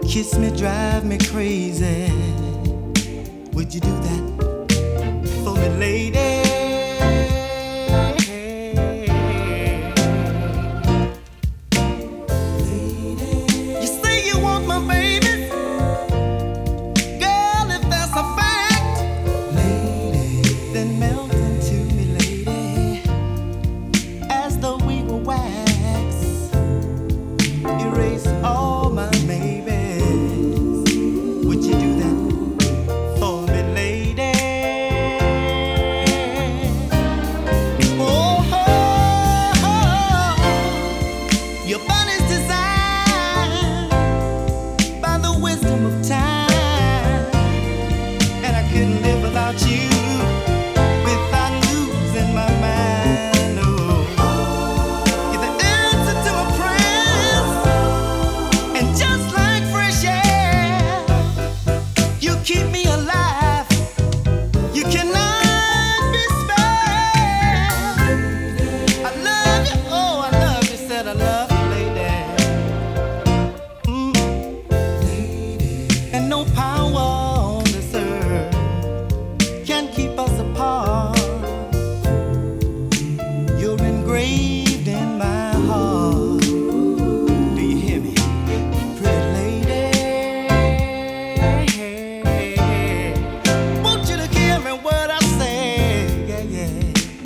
Kiss me, drive me crazy. Would you do that for me, lady? You say you want my baby, girl, if that's a fact, lady, then melt into me, lady, as though we were wax. Erase all my babies. Would you do that for me, lady? Oh, your body's designed by the wisdom of time, and I couldn't live without you, without losing my mind. Oh, you're the answer to my prayers, and just like fresh air, you keep me alive. You cannot be spared. I love you, oh, I love you, said I love you, lady. And no power on this earth can keep us apart. You're engraved in my heart. Do you hear me, pretty lady? Want you to hear me what I say, yeah, yeah.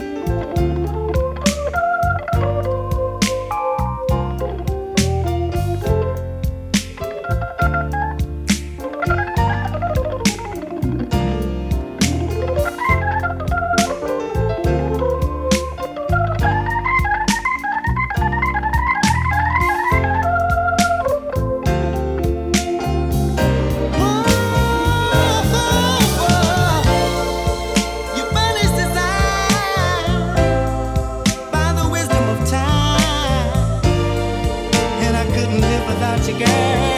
Your body's designed by the wisdom of time, and I couldn't live without you, girl.